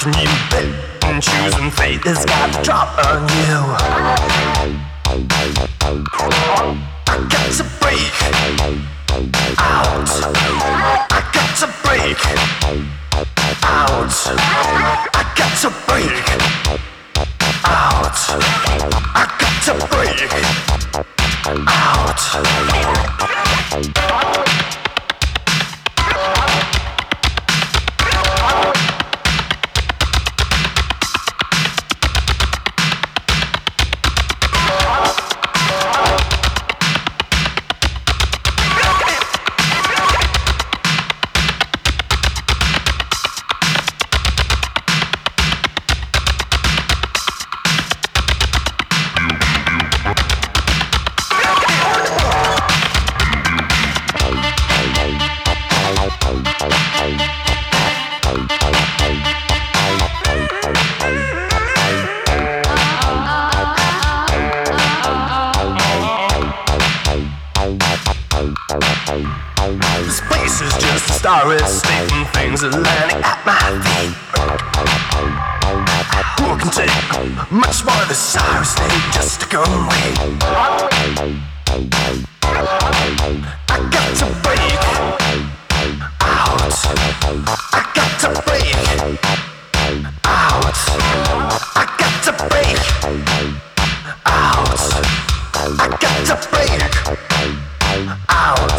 can you pick and choose when fate has got to drop on you? I got to break out. I got to break out. I got to break out. I got to break out. This place is just a starry state and things are landing at my feet. Who can take much more of the sorrow state just to go away? I got to break out. I got to break out. I got to break out. I got to break out.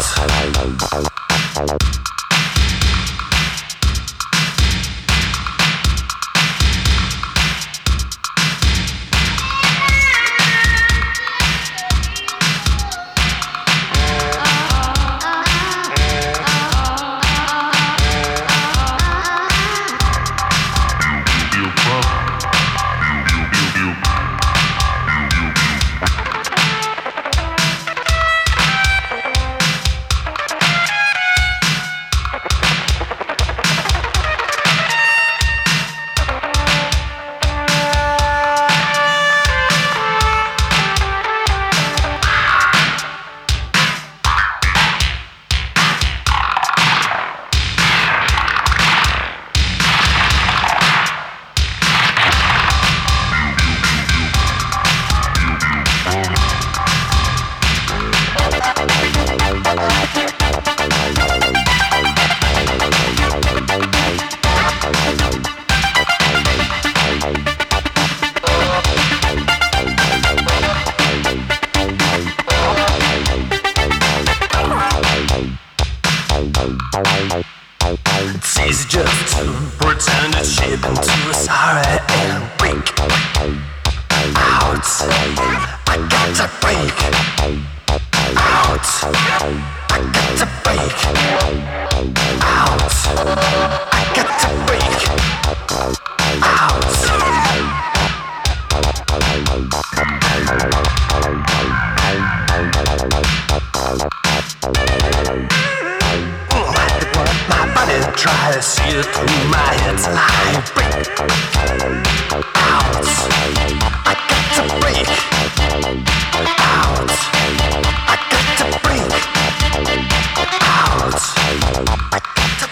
It's easy just to pretend it's shape into a sorry and break out. I got to break out. I got to break out. I got to break out. My body try to see it through my head till I break out. I got to break out. I got to break out. I got to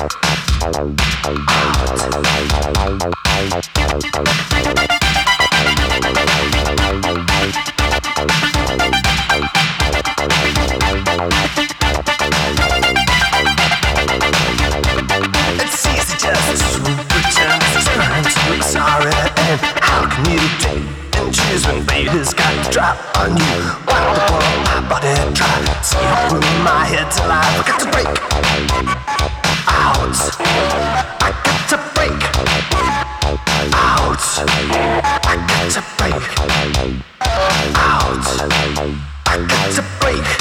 It's easy just to pretend it's trying to be sorry. And how can you take and choose when fate has got to drop on you? Wild the world, my body try to see through my head till I got to break out. I got to break out. I got to break out. I got to break